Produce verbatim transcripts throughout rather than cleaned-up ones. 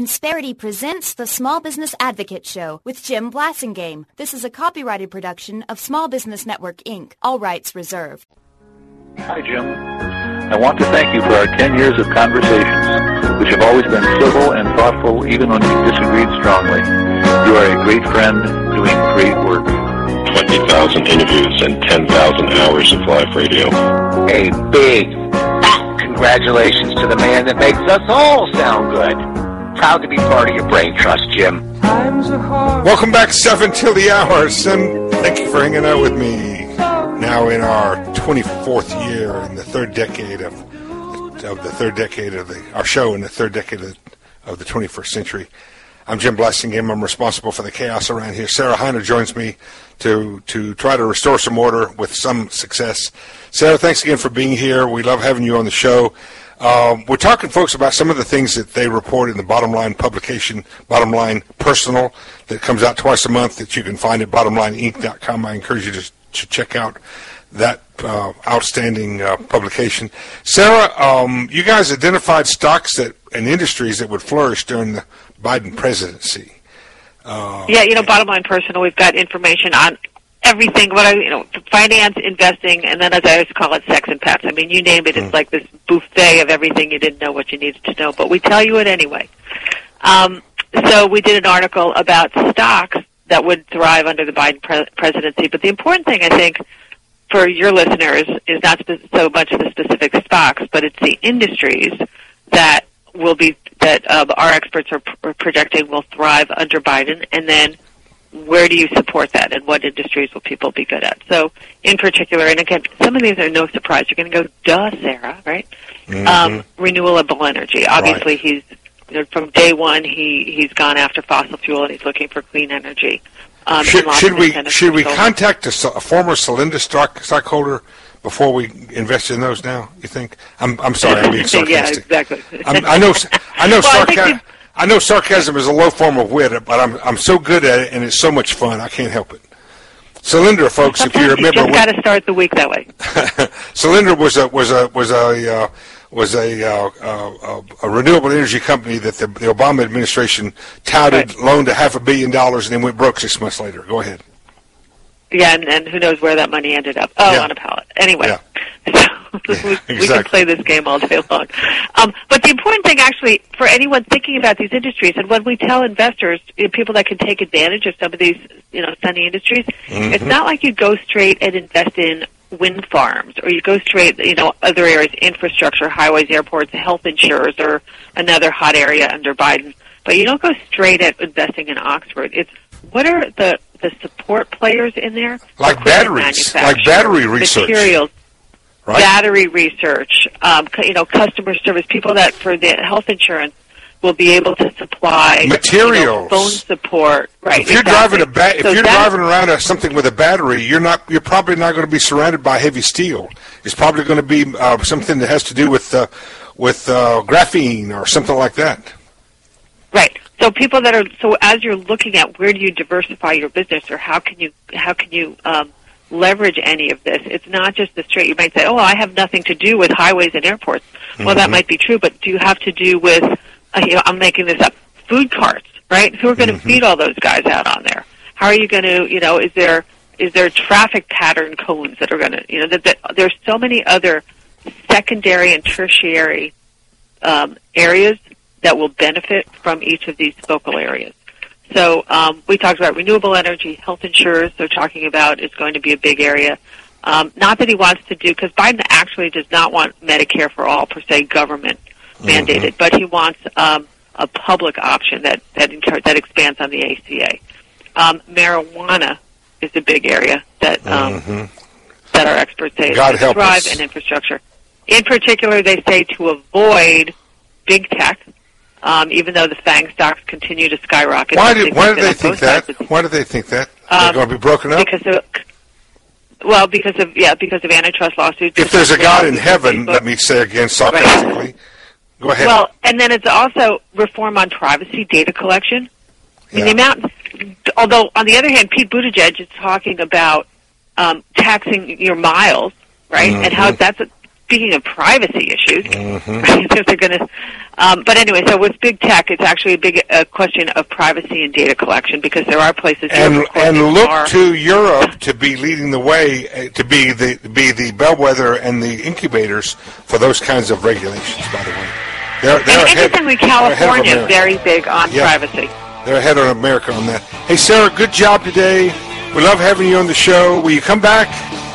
Insperity presents the Small Business Advocate Show with Jim Blasingame. This is a copyrighted production of Small Business Network, Incorporated. All rights reserved. Hi, Jim. I want to thank you for our ten years of conversations, which have always been civil and thoughtful, even when we disagreed strongly. You are a great friend doing great work. twenty thousand interviews and ten thousand hours of live radio. A big, fat congratulations to the man that makes us all sound good. Proud to be part of your brain trust, Jim. Welcome back, seven till the hour, and thank you for hanging out with me. Now in our twenty-fourth year, in the third decade of of the third decade of the our show, in the third decade of, of the twenty-first century. I'm Jim Blasingame. I'm responsible for the chaos around here. Sarah Heiner joins me to to try to restore some order with some success. Sarah, thanks again for being here. We love having you on the show. Um, we're talking, folks, about some of the things that they report in the Bottom Line publication, Bottom Line Personal, that comes out twice a month that you can find at bottom line inc dot com. I encourage you to, to check out that uh, outstanding uh, publication. Sarah, um, you guys identified stocks that and industries that would flourish during the Biden presidency. Uh, yeah, you know, Bottom Line Personal, we've got information on everything, what I, you know, finance, investing, and then as I always call it, sex and pets. I mean, you name it, it's mm. like this buffet of everything you didn't know what you needed to know, but we tell you it anyway. Um, so we did an article about stocks that would thrive under the Biden pre- presidency, but the important thing, I think, for your listeners is not spe- so much the specific stocks, but it's the industries that will be, that um, our experts are pr- projecting will thrive under Biden, and then where do you support that, and what industries will people be good at? So, in particular, and again, some of these are no surprise. You're going to go, duh, Sarah, right? Mm-hmm. Um, renewable energy. Obviously, right. he's you know, from day one. He he's gone after fossil fuel, and he's looking for clean energy. Um, should should we should we contact a, a former Solinda stock stockholder before we invest in those now? You think? I'm I'm sorry, I'm being sarcastic. Yeah, exactly. I'm, I know I know well, sarcasm. I know sarcasm is a low form of wit, but I'm I'm so good at it, and it's so much fun. I can't help it. Solinda, folks, Sometimes if you remember, you just got to start the week that way. Solinda was a was a was a uh, was a, uh, uh, a renewable energy company that the, the Obama administration touted, right. loaned a half a billion dollars, and then went broke six months later. Go ahead. Yeah, and, and who knows where that money ended up? Oh, yeah. on a pallet. Anyway. Yeah. So we, yeah, exactly. we can play this game all day long. Um, but the important thing, actually, for anyone thinking about these industries, and when we tell investors, you know, people that can take advantage of some of these, you know, sunny industries, mm-hmm. it's not like you go straight and invest in wind farms, or you go straight, you know, other areas, infrastructure, highways, airports, health insurers, or another hot area under Biden. But you don't go straight at investing in Oxford. It's what are the the support players in there? Like batteries, like battery research. Materials. Right. Battery research, um, you know, customer service, people that for the health insurance will be able to supply materials, you know, phone support. Right. If you're exactly. driving a ba- if so you're driving around a, something with a battery, you're not you're probably not going to be surrounded by heavy steel. It's probably going to be uh, something that has to do with uh, with uh, graphene or something like that. Right. So people that are so as you're looking at where do you diversify your business, or how can you how can you um, leverage any of this? It's not just the straight. You might say, "Oh, I have nothing to do with highways and airports." Well, mm-hmm. that might be true, but do you have to do with? Uh, you know, I'm making this up. Food carts, right? Who are going to mm-hmm. feed all those guys out on there? How are you going to? You know, is there is there traffic pattern cones that are going to? You know, that, that there's so many other secondary and tertiary um, areas that will benefit from each of these focal areas. So um, we talked about renewable energy, health insurers. They're talking about it's going to be a big area. Um, not that he wants to do, because Biden actually does not want Medicare for all, per se, government mandated, mm-hmm. but he wants um, a public option that that, that expands on the A C A. Um, marijuana is a big area that um, mm-hmm. that our experts say God is going to thrive, and infrastructure. In particular, they say to avoid big tech. Um, even though the FANG stocks continue to skyrocket. Why do, why do they think that? Why do they think that? They're um, going to be broken up? Because of, well, because of, yeah, because of antitrust lawsuits. If there's a God in heaven, let me say again sarcastically. Right. Go ahead. Well, and then it's also reform on privacy, data collection. I mean, yeah. the amount, although, on the other hand, Pete Buttigieg is talking about um, taxing your miles, right? Mm-hmm. And how that's a, speaking of privacy issues, Mm-hmm. right, if they're going to, um, but anyway, so with big tech, it's actually a big uh, question of privacy and data collection because there are places And Europe, of course, and is look far- to Europe to be leading the way, uh, to be the be the bellwether and the incubators for those kinds of regulations. By the way, they're, they're And ahead, interestingly, they're ahead of California is America. very big on Yeah. privacy. They're ahead of America on that. Hey, Sarah, good job today. We love having you on the show. Will you come back?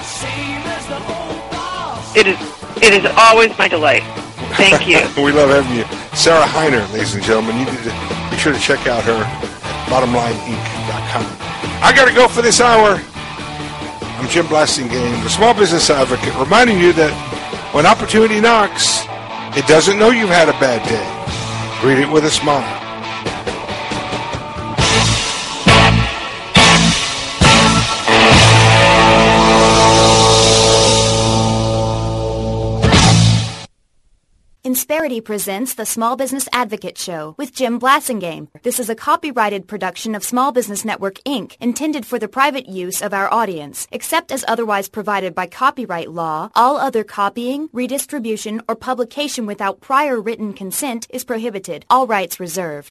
It is it is always my delight. Thank you. We love having you. Sarah Heiner, ladies and gentlemen. You need to be sure to check out her at bottom line inc dot com. I got to go for this hour. I'm Jim Blasingame, the Small Business Advocate, reminding you that when opportunity knocks, it doesn't know you've had a bad day. Greet it with a smile. Insperity presents the Small Business Advocate Show with Jim Blasingame. This is a copyrighted production of Small Business Network, Incorporated, intended for the private use of our audience. Except as otherwise provided by copyright law, all other copying, redistribution, or publication without prior written consent is prohibited. All rights reserved.